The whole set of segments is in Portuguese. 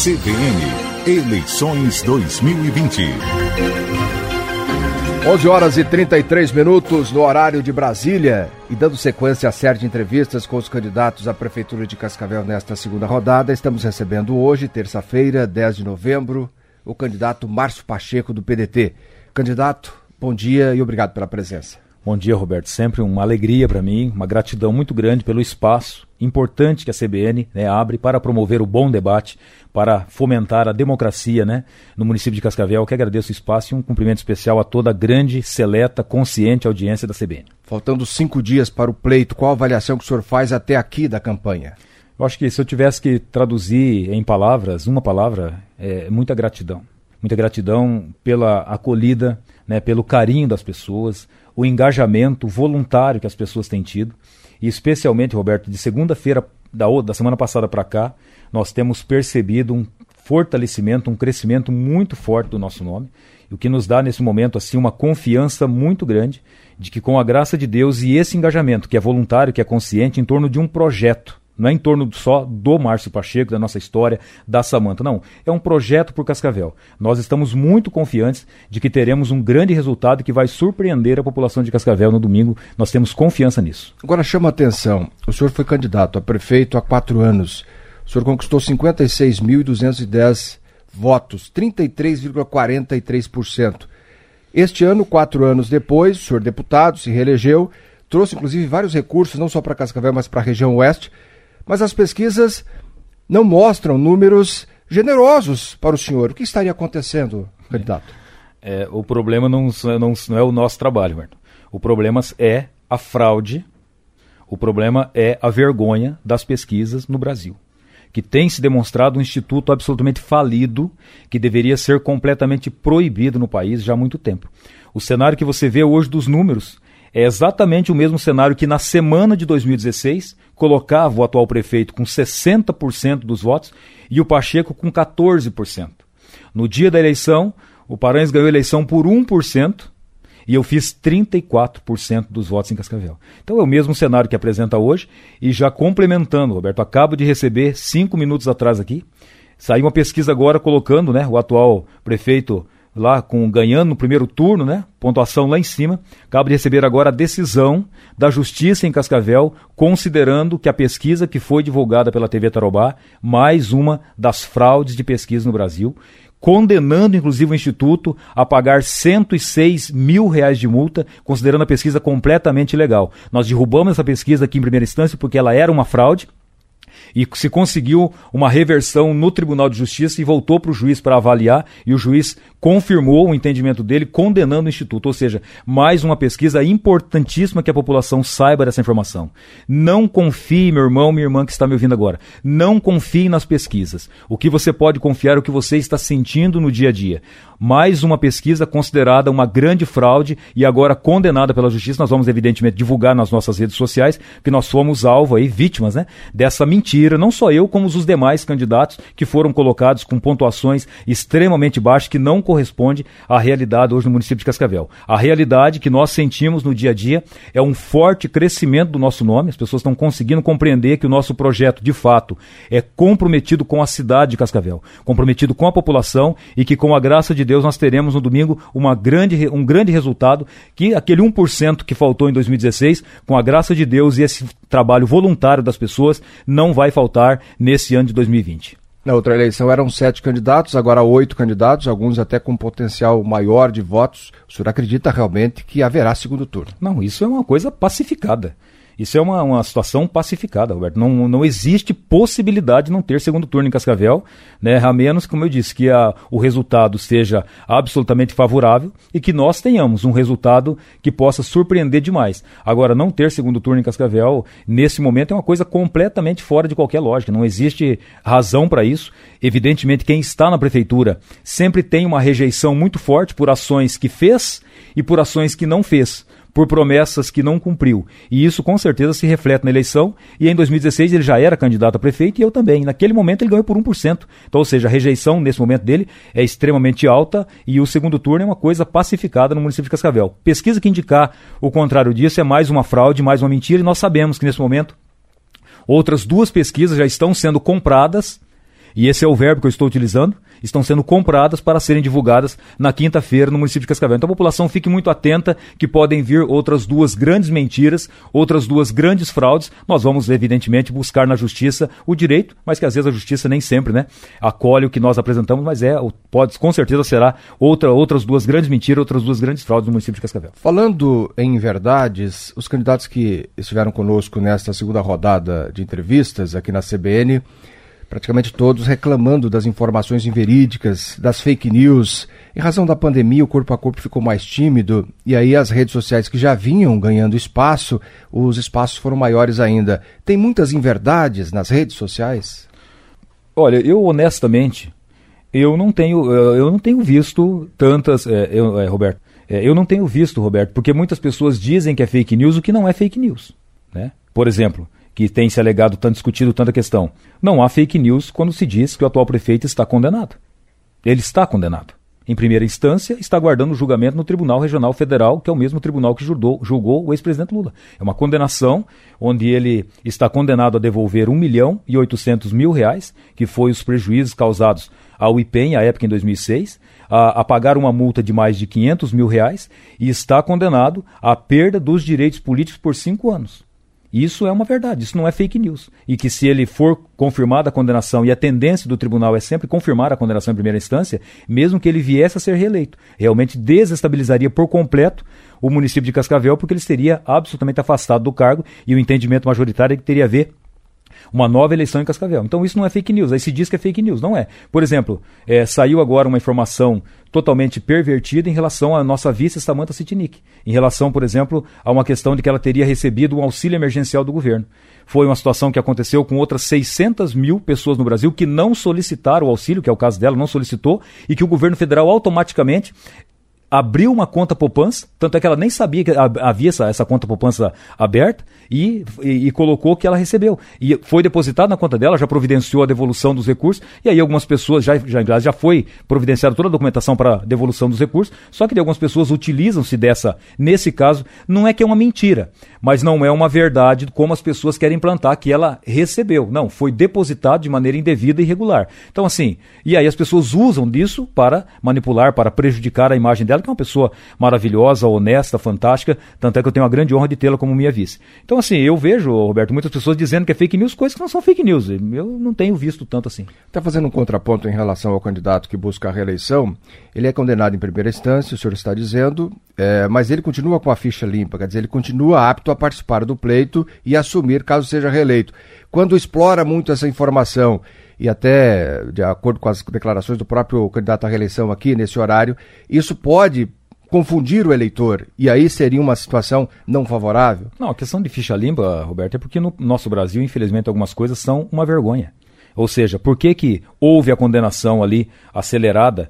CBN, eleições 2020. 11h33 no horário de Brasília. E dando sequência à série de entrevistas com os candidatos à Prefeitura de Cascavel nesta segunda rodada, estamos recebendo hoje, terça-feira, 10 de novembro, o candidato Márcio Pacheco, do PDT. Candidato, bom dia e obrigado pela presença. Bom dia, Roberto. Sempre uma alegria para mim, uma gratidão muito grande pelo espaço importante que a CBN abre para promover o bom debate, para fomentar a democracia no município de Cascavel, que agradeço o espaço e um cumprimento especial a toda a grande, seleta, consciente audiência da CBN. Faltando 5 dias para o pleito, qual a avaliação que o senhor faz até aqui da campanha? Eu acho que se eu tivesse que traduzir em palavras, uma palavra, é muita gratidão. Muita gratidão pela acolhida, pelo carinho das pessoas, o engajamento voluntário que as pessoas têm tido. E especialmente, Roberto, de segunda-feira da semana passada para cá, nós temos percebido um fortalecimento, um crescimento muito forte do nosso nome, o que nos dá nesse momento assim uma confiança muito grande de que com a graça de Deus e esse engajamento que é voluntário, que é consciente, em torno de um projeto, não é em torno só do Márcio Pacheco, da nossa história, da Samanta, não. É um projeto por Cascavel. Nós estamos muito confiantes de que teremos um grande resultado que vai surpreender a população de Cascavel no domingo. Nós temos confiança nisso. Agora chama a atenção, o senhor foi candidato a prefeito há 4 anos. O senhor conquistou 56.210 votos, 33,43%. Este ano, 4 anos depois, o senhor deputado se reelegeu, trouxe inclusive vários recursos, não só para Cascavel, mas para a região oeste. Mas as pesquisas não mostram números generosos para o senhor. O que estaria acontecendo, candidato? O problema não é o nosso trabalho, Martin. O problema é a fraude, o problema é a vergonha das pesquisas no Brasil, que tem se demonstrado um instituto absolutamente falido, que deveria ser completamente proibido no país já há muito tempo. O cenário que você vê hoje dos números é exatamente o mesmo cenário que na semana de 2016 colocava o atual prefeito com 60% dos votos e o Pacheco com 14%. No dia da eleição, o Paranhos ganhou a eleição por 1% e eu fiz 34% dos votos em Cascavel. Então é o mesmo cenário que apresenta hoje e já complementando, Roberto, acabo de receber 5 minutos atrás aqui, saiu uma pesquisa agora colocando o atual prefeito lá ganhando no primeiro turno, pontuação lá em cima. Acabo de receber agora a decisão da Justiça em Cascavel, considerando que a pesquisa que foi divulgada pela TV Tarobá, mais uma das fraudes de pesquisa no Brasil, condenando inclusive o Instituto a pagar R$106 mil de multa, considerando a pesquisa completamente ilegal. Nós derrubamos essa pesquisa aqui em primeira instância porque ela era uma fraude, e se conseguiu uma reversão no Tribunal de Justiça e voltou para o juiz para avaliar, e o juiz confirmou o entendimento dele, condenando o Instituto. Ou seja, mais uma pesquisa importantíssima que a população saiba dessa informação. Não confie, meu irmão, minha irmã que está me ouvindo agora, não confie nas pesquisas. O que você pode confiar é o que você está sentindo no dia a dia. Mais uma pesquisa considerada uma grande fraude e agora condenada pela Justiça. Nós vamos evidentemente divulgar nas nossas redes sociais que nós fomos alvo vítimas dessa mentira, não só eu, como os demais candidatos que foram colocados com pontuações extremamente baixas que não corresponde à realidade hoje no município de Cascavel. A realidade que nós sentimos no dia a dia é um forte crescimento do nosso nome. As pessoas estão conseguindo compreender que o nosso projeto, de fato, é comprometido com a cidade de Cascavel, comprometido com a população e que com a graça de Deus nós teremos no domingo um grande resultado, que aquele 1% que faltou em 2016, com a graça de Deus e esse trabalho voluntário das pessoas, não vai faltar nesse ano de 2020. Na outra eleição eram 7 candidatos, agora 8 candidatos, alguns até com potencial maior de votos. O senhor acredita realmente que haverá segundo turno? Não, isso é uma coisa pacificada. Isso é uma situação pacificada, Roberto. Não existe possibilidade de não ter segundo turno em Cascavel, a menos, como eu disse, que o resultado seja absolutamente favorável e que nós tenhamos um resultado que possa surpreender demais. Agora, não ter segundo turno em Cascavel, nesse momento, é uma coisa completamente fora de qualquer lógica. Não existe razão para isso. Evidentemente, quem está na prefeitura sempre tem uma rejeição muito forte por ações que fez e por ações que não fez, por promessas que não cumpriu. E isso com certeza se reflete na eleição, e em 2016 ele já era candidato a prefeito e eu também. Naquele momento ele ganhou por 1%. Então, ou seja, a rejeição nesse momento dele é extremamente alta e o segundo turno é uma coisa pacificada no município de Cascavel. Pesquisa que indicar o contrário disso é mais uma fraude, mais uma mentira, e nós sabemos que nesse momento outras 2 pesquisas já estão sendo compradas E esse é o verbo que eu estou utilizando, estão sendo compradas para serem divulgadas na quinta-feira no município de Cascavel. Então a população fique muito atenta que podem vir outras 2 grandes mentiras, outras 2 grandes fraudes. Nós vamos, evidentemente, buscar na justiça o direito, mas que às vezes a justiça nem sempre, né, acolhe o que nós apresentamos, mas com certeza será outras 2 grandes mentiras, outras 2 grandes fraudes no município de Cascavel. Falando em verdades, os candidatos que estiveram conosco nesta segunda rodada de entrevistas aqui na CBN, praticamente todos reclamando das informações inverídicas, das fake news. Em razão da pandemia, o corpo a corpo ficou mais tímido e aí as redes sociais que já vinham ganhando espaço, os espaços foram maiores ainda. Tem muitas inverdades nas redes sociais? Olha, eu honestamente, eu não tenho visto tantas, Roberto. Eu não tenho visto, Roberto, porque muitas pessoas dizem que é fake news o que não é fake news, né? Por exemplo, que tem se alegado, tanto discutido tanta questão. Não há fake news quando se diz que o atual prefeito está condenado. Ele está condenado. Em primeira instância, está aguardando o julgamento no Tribunal Regional Federal, que é o mesmo tribunal que julgou o ex-presidente Lula. É uma condenação onde ele está condenado a devolver R$1.800.000, que foi os prejuízos causados ao IPEM, à época em 2006, a pagar uma multa de mais de R$500.000 e está condenado à perda dos direitos políticos por 5 anos. Isso é uma verdade, isso não é fake news. E que se ele for confirmada a condenação, e a tendência do tribunal é sempre confirmar a condenação em primeira instância, mesmo que ele viesse a ser reeleito, realmente desestabilizaria por completo o município de Cascavel, porque ele seria absolutamente afastado do cargo e o entendimento majoritário é que teria a ver uma nova eleição em Cascavel. Então isso não é fake news, aí se diz que é fake news, não é. Por exemplo, saiu agora uma informação totalmente pervertida em relação à nossa vice Samantha Sitnik, em relação, por exemplo, a uma questão de que ela teria recebido um auxílio emergencial do governo. Foi uma situação que aconteceu com outras 600 mil pessoas no Brasil que não solicitaram o auxílio, que é o caso dela, não solicitou, e que o governo federal automaticamente abriu uma conta poupança, tanto é que ela nem sabia que havia essa conta poupança aberta e colocou que ela recebeu. E foi depositado na conta dela, já providenciou a devolução dos recursos, e aí algumas pessoas, já foi providenciada toda a documentação para devolução dos recursos, só que algumas pessoas utilizam-se nesse caso, não é que é uma mentira, mas não é uma verdade como as pessoas querem implantar que ela recebeu. Não, foi depositado de maneira indevida e irregular. Então assim, e aí as pessoas usam disso para manipular, para prejudicar a imagem dela, que é uma pessoa maravilhosa, honesta, fantástica, tanto é que eu tenho a grande honra de tê-la como minha vice. Então assim, eu vejo, Roberto, muitas pessoas dizendo que é fake news, coisas que não são fake news. Eu não tenho visto tanto assim. Está fazendo um contraponto em relação ao candidato que busca a reeleição. Ele é condenado em primeira instância, o senhor está dizendo, mas ele continua com a ficha limpa, quer dizer, ele continua apto a participar do pleito e assumir caso seja reeleito. Quando explora muito essa informação, e até de acordo com as declarações do próprio candidato à reeleição aqui nesse horário, isso pode confundir o eleitor e aí seria uma situação não favorável? Não, a questão de ficha limpa, Roberto, é porque no nosso Brasil, infelizmente, algumas coisas são uma vergonha. Ou seja, por que houve a condenação ali acelerada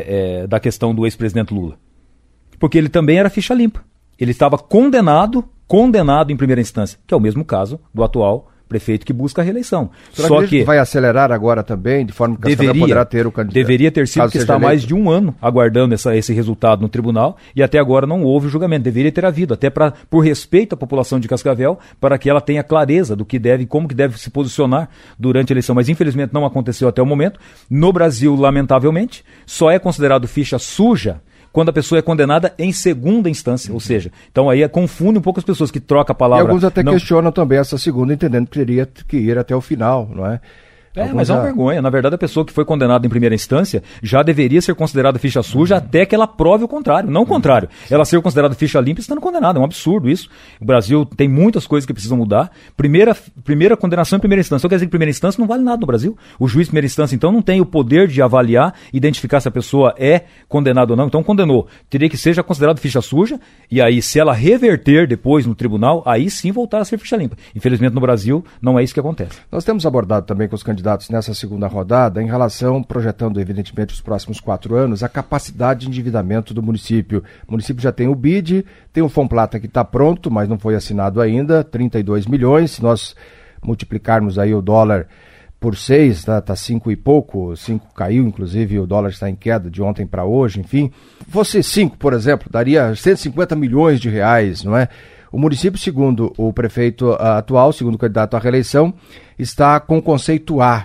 da questão do ex-presidente Lula? Porque ele também era ficha limpa. Ele estava condenado em primeira instância, que é o mesmo caso do atual prefeito que busca a reeleição. Só que vai acelerar agora também, de forma que Cascavel poderá ter o candidato. Deveria ter sido, porque está mais de um ano aguardando esse resultado no tribunal e até agora não houve o julgamento. Deveria ter havido, até por respeito à população de Cascavel, para que ela tenha clareza do que deve, como que deve se posicionar durante a eleição. Mas infelizmente não aconteceu até o momento. No Brasil, lamentavelmente, só é considerado ficha suja quando a pessoa é condenada em segunda instância, ou seja, então aí confunde um pouco as pessoas que trocam a palavra. E alguns até questionam também essa segunda, entendendo que teria que ir até o final, não é? Mas é uma vergonha. Na verdade, a pessoa que foi condenada em primeira instância já deveria ser considerada ficha suja até que ela prove o contrário. Não o contrário. Ela ser considerada ficha limpa estando condenada. É um absurdo isso. O Brasil tem muitas coisas que precisam mudar. Primeira condenação em primeira instância. Só quer dizer que primeira instância não vale nada no Brasil. O juiz de primeira instância, então, não tem o poder de avaliar, identificar se a pessoa é condenada ou não. Então, condenou. Teria que ser já considerado ficha suja. E aí, se ela reverter depois no tribunal, aí sim voltar a ser ficha limpa. Infelizmente, no Brasil, não é isso que acontece. Nós temos abordado também com os candidatos nessa segunda rodada, em relação, projetando evidentemente os próximos 4 anos, a capacidade de endividamento do município. O município já tem o BID, tem o Fomplata que está pronto, mas não foi assinado ainda, 32 milhões, se nós multiplicarmos aí o dólar por 6, tá 5 e pouco, 5 caiu, inclusive o dólar está em queda de ontem para hoje, enfim. Fosse 5, por exemplo, daria 150 milhões de reais, não é? O município, segundo o prefeito atual, segundo o candidato à reeleição, está com conceito A,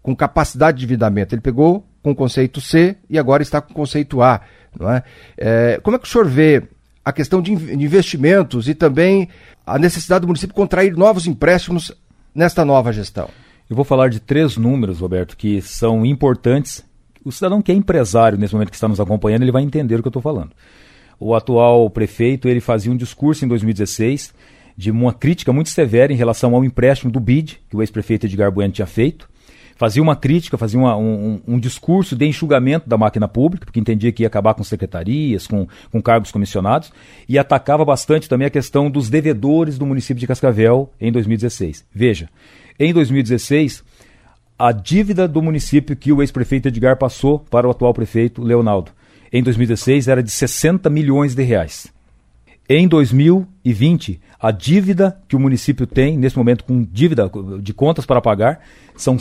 com capacidade de endividamento. Ele pegou com o conceito C e agora está com o conceito A. Não é? Como é que o senhor vê a questão de investimentos e também a necessidade do município contrair novos empréstimos nesta nova gestão? Eu vou falar de 3 números, Roberto, que são importantes. O cidadão que é empresário nesse momento que está nos acompanhando, ele vai entender o que eu estou falando. O atual prefeito, ele fazia um discurso em 2016 de uma crítica muito severa em relação ao empréstimo do BID, que o ex-prefeito Edgar Bueno tinha feito. Fazia uma crítica, fazia um discurso de enxugamento da máquina pública, porque entendia que ia acabar com secretarias, com cargos comissionados, e atacava bastante também a questão dos devedores do município de Cascavel em 2016. Veja, em 2016, a dívida do município que o ex-prefeito Edgar passou para o atual prefeito Leonardo, em 2016 era de 60 milhões de reais. Em 2020, a dívida que o município tem, nesse momento com dívida de contas para pagar, são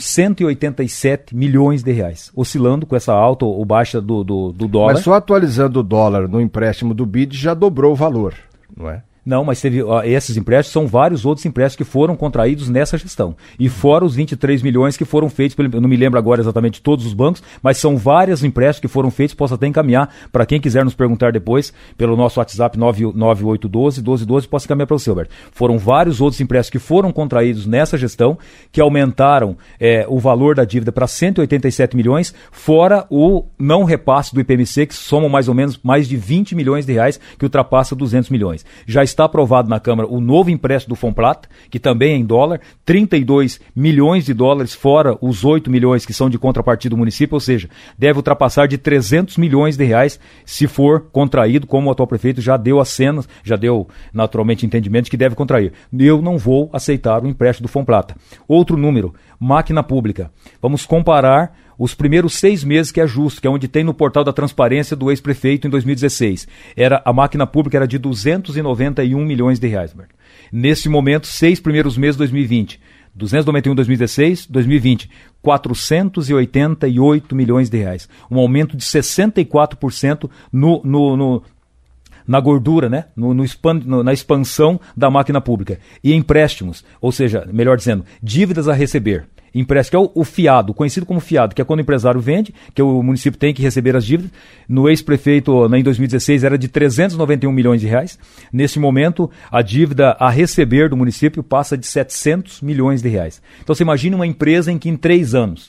187 milhões de reais, oscilando com essa alta ou baixa do dólar. Mas só atualizando o dólar no empréstimo do BID já dobrou o valor, não é? Não, mas esses empréstimos são vários outros empréstimos que foram contraídos nessa gestão. E fora os 23 milhões que foram feitos, eu não me lembro agora exatamente de todos os bancos, mas são vários empréstimos que foram feitos, posso até encaminhar para quem quiser nos perguntar depois, pelo nosso WhatsApp 9812-1212, posso encaminhar para você, Roberto. Foram vários outros empréstimos que foram contraídos nessa gestão, que aumentaram o valor da dívida para 187 milhões, fora o não repasse do IPMC, que somam mais ou menos mais de 20 milhões de reais, que ultrapassa 200 milhões. Já está aprovado na Câmara o novo empréstimo do Fomplata, que também é em dólar, 32 milhões de dólares, fora os 8 milhões que são de contrapartida do município, ou seja, deve ultrapassar de 300 milhões de reais se for contraído, como o atual prefeito já deu as cenas, já deu naturalmente entendimento de que deve contrair. Eu não vou aceitar o empréstimo do Fomplata. Outro número, máquina pública. Vamos comparar os primeiros 6 meses, que é justo, que é onde tem no portal da transparência do ex-prefeito em 2016. A máquina pública era de 291 milhões de reais. Nesse momento, 6 primeiros meses de 2020. 291 em 2016, 2020, 488 milhões de reais. Um aumento de 64% na gordura, né? Na expansão da máquina pública. E empréstimos, ou seja, melhor dizendo, dívidas a receber. Empréstimo, que é o fiado, conhecido como fiado, que é quando o empresário vende, que o município tem que receber as dívidas. No ex-prefeito, em 2016, era de 391 milhões de reais. Nesse momento, a dívida a receber do município passa de 700 milhões de reais. Então, você imagina uma empresa em que em 3 anos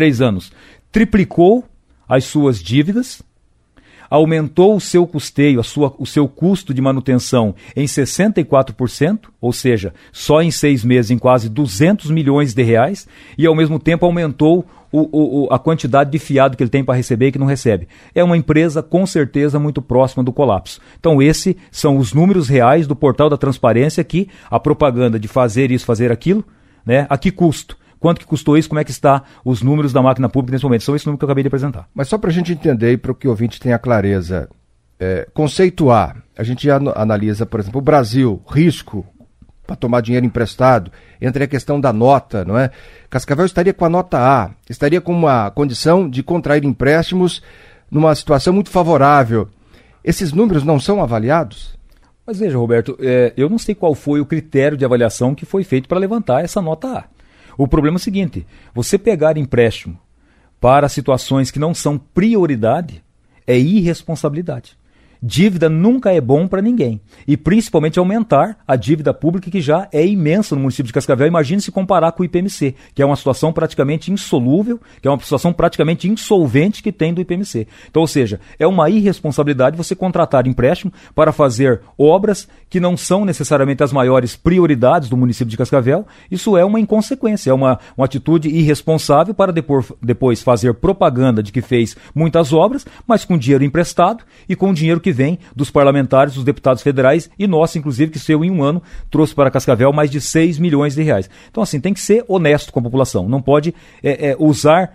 triplicou as suas dívidas, aumentou o seu custeio, o seu custo de manutenção em 64%, ou seja, só em 6 meses em quase 200 milhões de reais, e ao mesmo tempo aumentou a quantidade de fiado que ele tem para receber e que não recebe. É uma empresa com certeza muito próxima do colapso. Então esses são os números reais do portal da transparência, que a propaganda de fazer isso, fazer aquilo, né, a que custo? Quanto que custou isso? Como é que está os números da máquina pública nesse momento? São esses números que eu acabei de apresentar. Mas só para a gente entender e para que o ouvinte tenha clareza, conceito A, a gente analisa, por exemplo, o Brasil, risco para tomar dinheiro emprestado, entra a questão da nota, não é? Cascavel estaria com a nota A, estaria com uma condição de contrair empréstimos numa situação muito favorável. Esses números não são avaliados? Mas veja, Roberto, eu não sei qual foi o critério de avaliação que foi feito para levantar essa nota A. O problema é o seguinte, você pegar empréstimo para situações que não são prioridade é irresponsabilidade. Dívida nunca é bom para ninguém. E principalmente aumentar a dívida pública, que já é imensa no município de Cascavel. Imagine se comparar com o IPMC, que é uma situação praticamente insolúvel, que é uma situação praticamente insolvente que tem do IPMC. Então, ou seja, é uma irresponsabilidade você contratar empréstimo para fazer obras que não são necessariamente as maiores prioridades do município de Cascavel. Isso é uma inconsequência, é uma atitude irresponsável para depois fazer propaganda de que fez muitas obras, mas com dinheiro emprestado e com dinheiro que vem dos parlamentares, dos deputados federais e nosso, inclusive, que seu em um ano trouxe para Cascavel mais de 6 milhões de reais. Então, assim, tem que ser honesto com a população. Não pode usar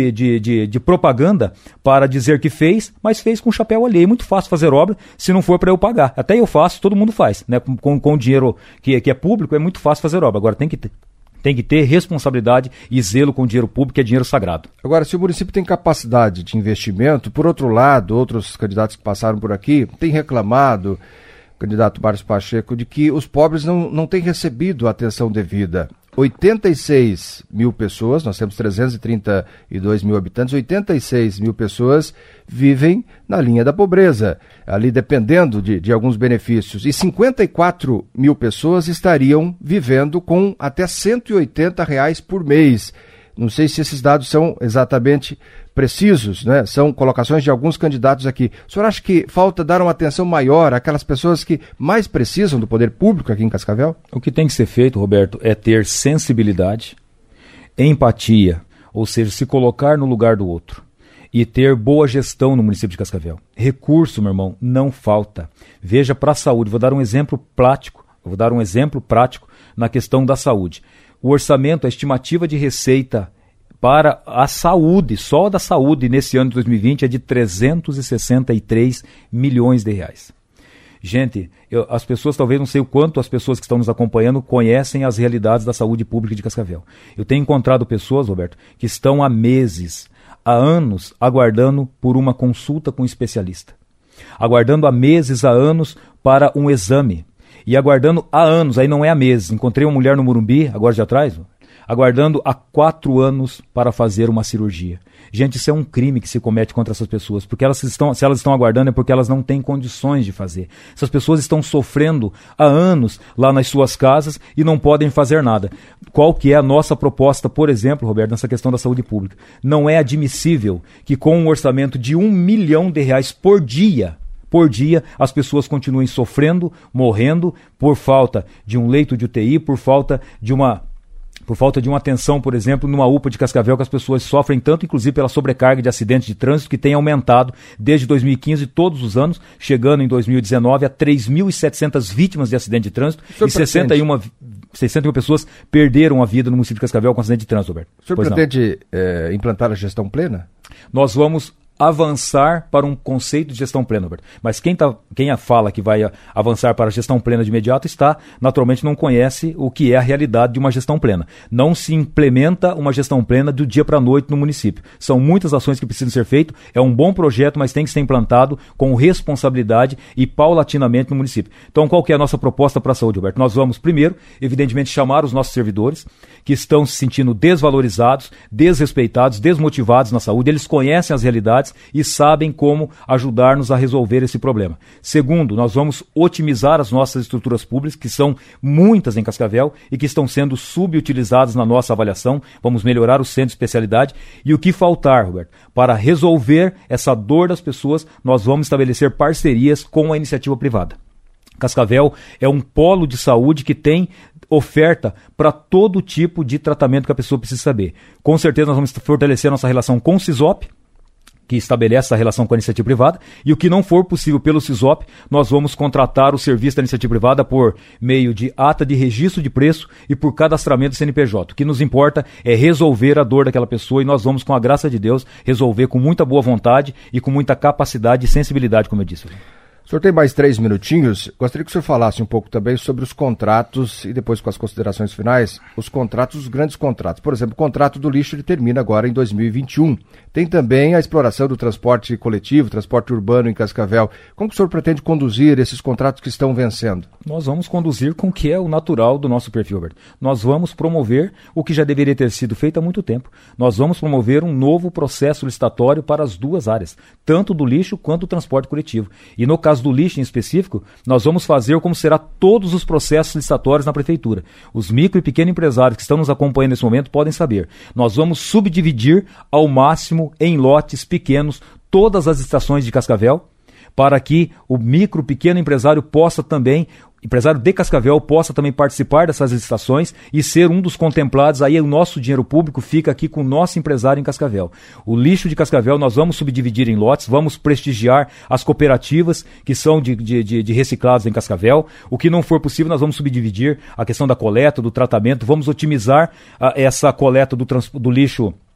de propaganda para dizer que fez, mas fez com chapéu alheio. É muito fácil fazer obra se não for para eu pagar. Até eu faço, todo mundo faz, né? Com dinheiro que é público, é muito fácil fazer obra. Agora tem que ter responsabilidade e zelo com o dinheiro público, que é dinheiro sagrado. Agora, se o município tem capacidade de investimento, por outro lado, outros candidatos que passaram por aqui têm reclamado, o candidato Márcio Pacheco, de que os pobres não têm recebido a atenção devida. 86 mil pessoas, nós temos 332 mil habitantes, 86 mil pessoas vivem na linha da pobreza, ali dependendo de alguns benefícios, e 54 mil pessoas estariam vivendo com até R$180 por mês. Não sei se esses dados são exatamente precisos, né? São colocações de alguns candidatos aqui. O senhor acha que falta dar uma atenção maior àquelas pessoas que mais precisam do poder público aqui em Cascavel? O que tem que ser feito, Roberto, é ter sensibilidade, empatia, ou seja, se colocar no lugar do outro e ter boa gestão no município de Cascavel. Recurso, meu irmão, não falta. Veja para a saúde, vou dar um exemplo prático na questão da saúde. O orçamento, a estimativa de receita para a saúde, só da saúde nesse ano de 2020 é de R$363 milhões. Gente, as pessoas, talvez não sei o quanto as pessoas que estão nos acompanhando conhecem as realidades da saúde pública de Cascavel. Eu tenho encontrado pessoas, Roberto, que estão há meses, há anos, aguardando por uma consulta com um especialista. Aguardando há meses, há anos, para um exame. E aguardando há anos, aí não é há meses. Encontrei uma mulher no Morumbi, agora de atrás, aguardando há 4 anos para fazer uma cirurgia. Gente, isso é um crime que se comete contra essas pessoas, porque se elas estão aguardando é porque elas não têm condições de fazer. Essas pessoas estão sofrendo há anos lá nas suas casas e não podem fazer nada. Qual que é a nossa proposta, por exemplo, Roberto, nessa questão da saúde pública? Não é admissível que com um orçamento de R$1 milhão por dia, as pessoas continuem sofrendo, morrendo, por falta de um leito de UTI, por falta de uma atenção, por exemplo, numa UPA de Cascavel, que as pessoas sofrem tanto, inclusive pela sobrecarga de acidentes de trânsito, que tem aumentado desde 2015, todos os anos, chegando em 2019 a 3.700 vítimas de acidente de trânsito e 61 pessoas perderam a vida no município de Cascavel com acidente de trânsito, Roberto. O senhor pretende implantar a gestão plena? Nós vamos avançar para um conceito de gestão plena, Roberto. Mas quem fala que vai avançar para a gestão plena de imediato naturalmente não conhece o que é a realidade de uma gestão plena. Não se implementa uma gestão plena do dia para a noite no município. São muitas ações que precisam ser feitas, é um bom projeto, mas tem que ser implantado com responsabilidade e paulatinamente no município. Então, qual que é a nossa proposta para a saúde, Roberto? Nós vamos, primeiro, evidentemente, chamar os nossos servidores que estão se sentindo desvalorizados, desrespeitados, desmotivados na saúde. Eles conhecem as realidades e sabem como ajudar-nos a resolver esse problema. Segundo, nós vamos otimizar as nossas estruturas públicas, que são muitas em Cascavel e que estão sendo subutilizadas na nossa avaliação. Vamos melhorar o centro de especialidade. E o que faltar, Roberto, para resolver essa dor das pessoas, nós vamos estabelecer parcerias com a iniciativa privada. Cascavel é um polo de saúde que tem oferta para todo tipo de tratamento que a pessoa precisa saber. Com certeza nós vamos fortalecer a nossa relação com o CISOP, que estabelece essa relação com a iniciativa privada, e o que não for possível pelo CISOP, nós vamos contratar o serviço da iniciativa privada por meio de ata de registro de preço e por cadastramento do CNPJ. O que nos importa é resolver a dor daquela pessoa e nós vamos, com a graça de Deus, resolver com muita boa vontade e com muita capacidade e sensibilidade, como eu disse. O senhor tem mais 3 minutinhos. Gostaria que o senhor falasse um pouco também sobre os contratos e depois com as considerações finais, os grandes contratos. Por exemplo, o contrato do lixo ele termina agora em 2021. Tem também a exploração do transporte coletivo, transporte urbano em Cascavel. Como que o senhor pretende conduzir esses contratos que estão vencendo? Nós vamos conduzir com o que é o natural do nosso perfil, Roberto. Nós vamos promover o que já deveria ter sido feito há muito tempo. Nós vamos promover um novo processo licitatório para as duas áreas, tanto do lixo quanto do transporte coletivo. E no caso do lixo em específico, nós vamos fazer como será todos os processos licitatórios na prefeitura. Os micro e pequenos empresários que estão nos acompanhando nesse momento podem saber. Nós vamos subdividir ao máximo em lotes pequenos todas as estações de Cascavel, para que o micro, pequeno empresário empresário de Cascavel possa também participar dessas licitações e ser um dos contemplados. Aí o nosso dinheiro público fica aqui com o nosso empresário em Cascavel. O lixo de Cascavel nós vamos subdividir em lotes, vamos prestigiar as cooperativas que são de reciclados em Cascavel. O que não for possível nós vamos subdividir a questão da coleta, do tratamento, vamos otimizar essa coleta do lixo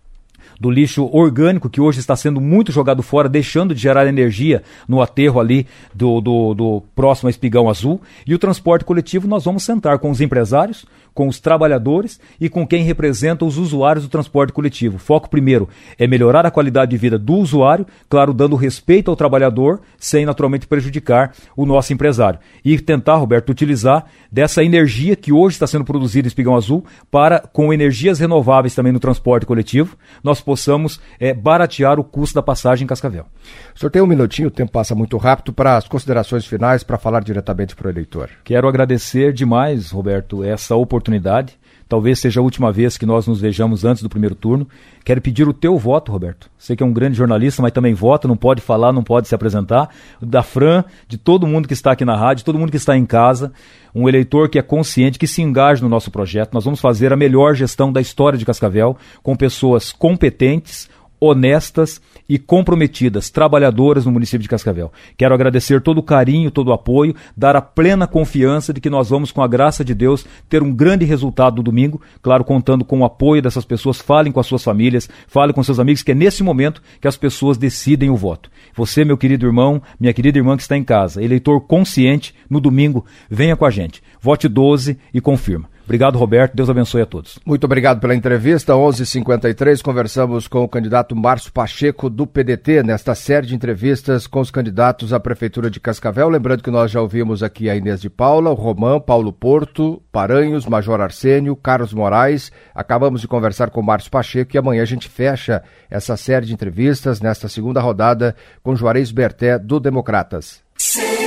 do lixo orgânico, que hoje está sendo muito jogado fora, deixando de gerar energia no aterro ali do próximo a Espigão Azul. E o transporte coletivo, nós vamos sentar com os empresários, com os trabalhadores e com quem representa os usuários do transporte coletivo. O foco primeiro é melhorar a qualidade de vida do usuário, claro, dando respeito ao trabalhador, sem naturalmente prejudicar o nosso empresário. E tentar, Roberto, utilizar dessa energia que hoje está sendo produzida em Espigão Azul para, com energias renováveis também no transporte coletivo, nós possamos baratear o custo da passagem em Cascavel. O senhor tem um minutinho, o tempo passa muito rápido, para as considerações finais, para falar diretamente para o eleitor. Quero agradecer demais, Roberto, essa oportunidade. Talvez seja a última vez que nós nos vejamos antes do primeiro turno. Quero pedir o teu voto, Roberto. Sei que é um grande jornalista, mas também vota, não pode falar, não pode se apresentar. Da Fran, de todo mundo que está aqui na rádio, todo mundo que está em casa. Um eleitor que é consciente, que se engaja no nosso projeto. Nós vamos fazer a melhor gestão da história de Cascavel, com pessoas competentes, honestas e comprometidas, trabalhadoras no município de Cascavel. Quero agradecer todo o carinho, todo o apoio, dar a plena confiança de que nós vamos, com a graça de Deus, ter um grande resultado no domingo, claro, contando com o apoio dessas pessoas. Falem com as suas famílias, falem com seus amigos, que é nesse momento que as pessoas decidem o voto. Você, meu querido irmão, minha querida irmã que está em casa, eleitor consciente, no domingo, venha com a gente. Vote 12 e confirma. Obrigado, Roberto. Deus abençoe a todos. Muito obrigado pela entrevista. 11h53, conversamos com o candidato Márcio Pacheco, do PDT, nesta série de entrevistas com os candidatos à Prefeitura de Cascavel. Lembrando que nós já ouvimos aqui a Inês de Paula, o Romã, Paulo Porto, Paranhos, Major Arsênio, Carlos Moraes. Acabamos de conversar com o Márcio Pacheco e amanhã a gente fecha essa série de entrevistas nesta segunda rodada com Juarez Berté, do Democratas.